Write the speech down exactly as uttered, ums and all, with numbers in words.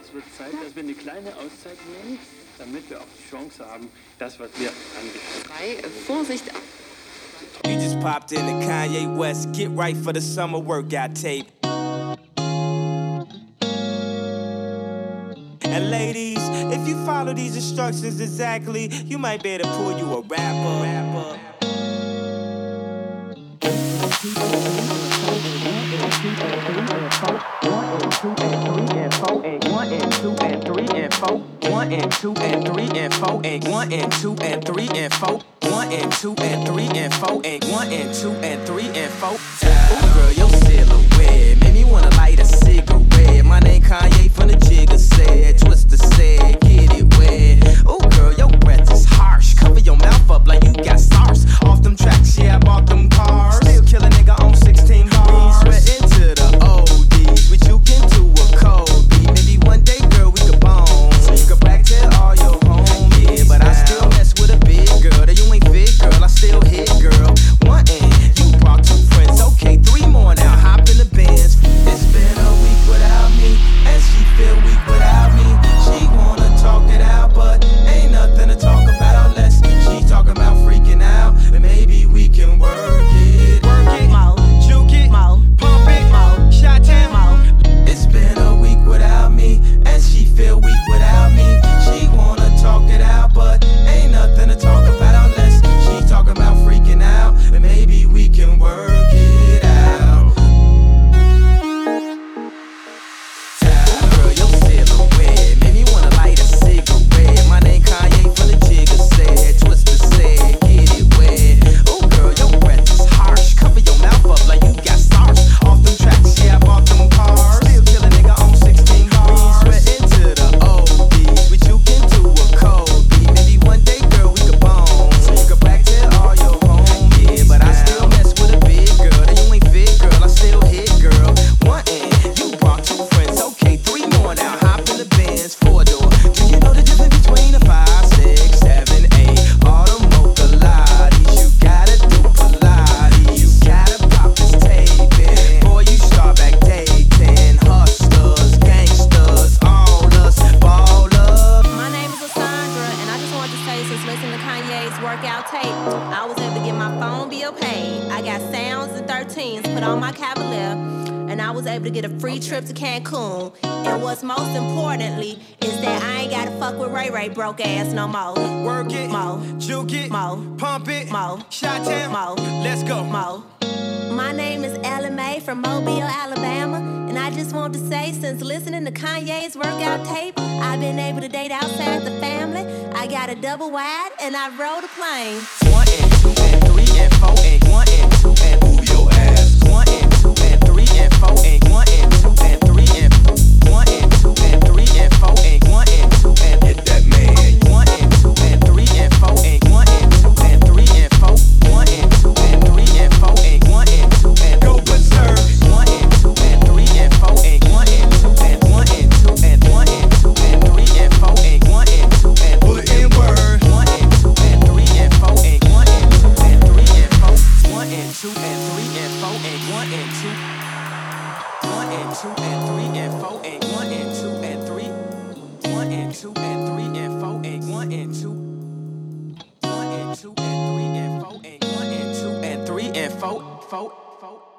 es wird Zeit, dass wir eine kleine Auszeit nehmen, damit wir auch die Chance haben, das, was wir angehen. Vorsicht! You just popped in to Kanye West. Get right for the summer workout tape. And ladies, if you follow these instructions exactly, you might be able to pull you a rapper. rapper. One and two and three and four and one and two and three and four. One and two and three and four and one and two and three and four. One and two and three and four and one and two and three and four. Ooh, girl, your silhouette made me wanna light a cigarette. My name Kanye from the Jigga said, Twister said, get it wet. Ooh, girl, your breath is harsh. Cover your mouth up like you got SARS. Off them tracks, yeah, I bought them cars. Still kill a nigga on sixteen bars. Sweat into the O Ds. We juke into a cold beat. Maybe one day, girl, we could bone. So you could back tell all your homies. But I still mess with a big girl. That you ain't fit, girl. I still hit, girl. One and you brought two friends. Okay, three more now. Hop in the Benz. It's been a week without me, and she feel weak without me. She wanna talk it out, but ain't nothing to talk about unless she talking about freaking out. And maybe we can work it. Work it, Mo, juke it, Mo, pump it, Mo, shot town, Mo. It's been a week without me, and she feel weak without me. She wanna talk it out, but ain't nothing to talk about unless she talking about freaking out. And maybe we can work it out. Girl, your silhouette made me wanna light a cigarette. My name Kanye from the Jigga said, Twister said, get it wet. Oh, girl, your breath is harsh. Cover your mouth up like you got SARS. Off them tracks, yeah, I bought them cars. Still kill a nigga on sixteen bars. Sweat into the O Ds. We juke into a cold beat. Maybe one day, girl, we could bone. So you could back tell all your homies. But I still mess with a big girl. That you ain't fit, girl. I still hit, girl. One and you brought two friends. Okay, three more now. Hop in the Benz, four door. Do you know the difference between a five, six, seven, eight? All the mocha lotties. You gotta do Pilates. You gotta pop this tape in. Boy, you start back dating. Hustlers, gangsters, all us ballers. My name is Lysandra, and I just wanted to say, since listening to Kanye's workout tape, I was able to get my phone bill paid. I got sounds and thirteens put on my Cavalier, and I was able to get a free trip to Cancun. And what's most importantly is that I ain't gotta fuck with Ray Ray broke ass no more. Work it, Mo, juke it, Mo, pump it, Mo, shot town, Mo, let's go. Mo. My name is Ella Mae from Mobile, Alabama, and I just want to say, since listening to Kanye's workout tape, I've been able to date outside the family. I got a double wide, and I rode a plane. One and two and three and four and one and two and move your ass. One and two and three and four and one and two and three and one and two and three and four and one and two and hit that man. One and two and three and four and one and two and three and four. One and two and three and four and one and two and go berserk. One and two and three and four and one and two and one and two and one and two and three and four and one and two and put it in word. One and two and three and four and one and two and three and four. One and two and three and four and one and two. One and two and three and four and one and two and three. One and two and three and four and one and two. One and two and three and four and one and two and three and four, four, four.